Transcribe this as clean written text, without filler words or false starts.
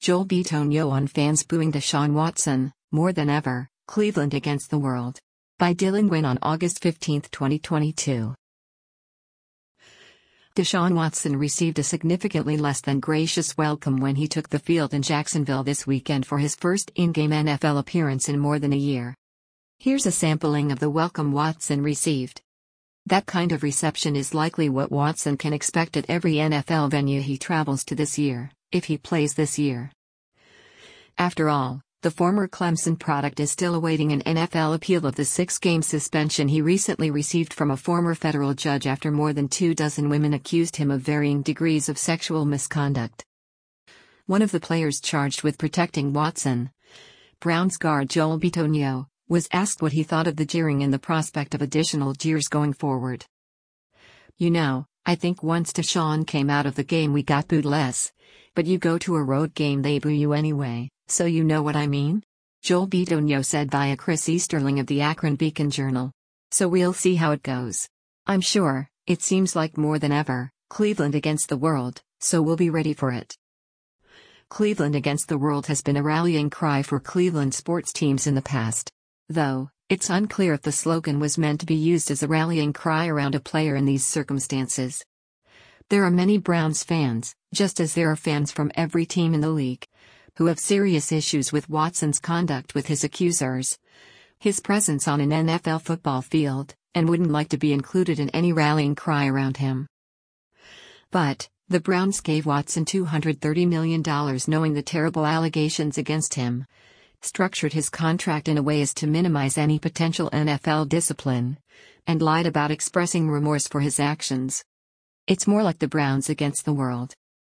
Joel Bitonio on fans booing Deshaun Watson, more than ever, Cleveland against the world. By Dylan Gwynn on August 15, 2022. Deshaun Watson received a significantly less than gracious welcome when he took the field in Jacksonville this weekend for his first in-game NFL appearance in more than a year. Here's a sampling of the welcome Watson received. That kind of reception is likely what Watson can expect at every NFL venue he travels to this year, if he plays this year. After all, the former Clemson product is still awaiting an NFL appeal of the 6-game suspension he recently received from a former federal judge after more than 24 women accused him of varying degrees of sexual misconduct. One of the players charged with protecting Watson, Browns guard Joel Bitonio, was asked what he thought of the jeering and the prospect of additional jeers going forward. "You know, I think once Deshaun came out of the game we got booed less. But you go to a road game they boo you anyway, so you know what I mean?" Joel Bitonio said via Chris Easterling of the Akron Beacon-Journal. "So we'll see how it goes. I'm sure, it seems like more than ever, Cleveland against the world, so we'll be ready for it." Cleveland against the world has been a rallying cry for Cleveland sports teams in the past. Though, it's unclear if the slogan was meant to be used as a rallying cry around a player in these circumstances. There are many Browns fans, just as there are fans from every team in the league, who have serious issues with Watson's conduct with his accusers, his presence on an NFL football field, and wouldn't like to be included in any rallying cry around him. But, the Browns gave Watson $230 million knowing the terrible allegations against him, structured his contract in a way as to minimize any potential NFL discipline, and lied about expressing remorse for his actions. It's more like the Browns against the world.